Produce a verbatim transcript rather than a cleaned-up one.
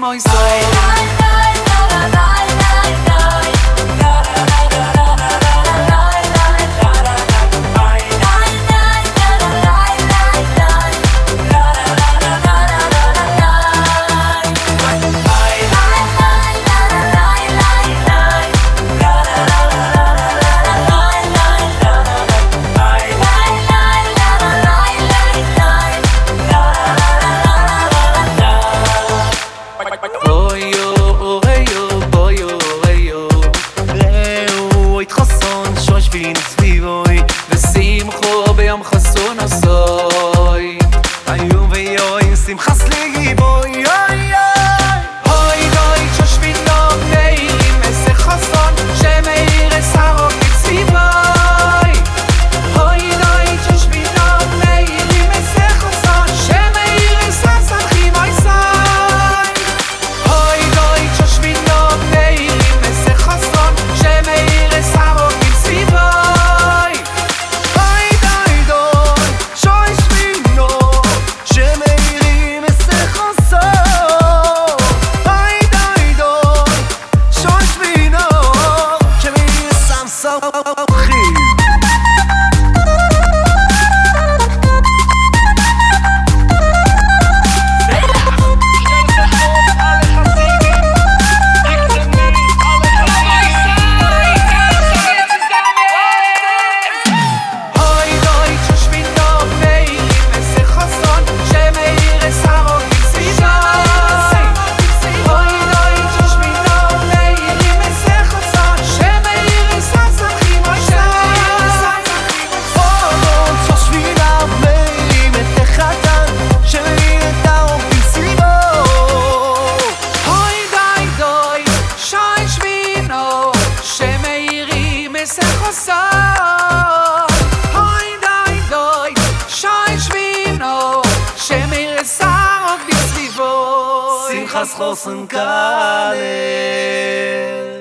moi so. ושמחו ביום חסון עשוי היום ויום שמחה סליגי בוי אוי אוי דוי תשושבין דוב נעירים איזה חסון שמאיר אסרוק בצבוי אוי דוי תשושבין דוב נעירים איזה חסון שמאיר אסרסכים אוי סוי אוי דוי תשושבין דוב נעירים איזה חסון שמאיר אסרוק בצבוי Hoi doi doi, shoy shvino, shemir sarok bisvivoi. Simchas chosen kalel.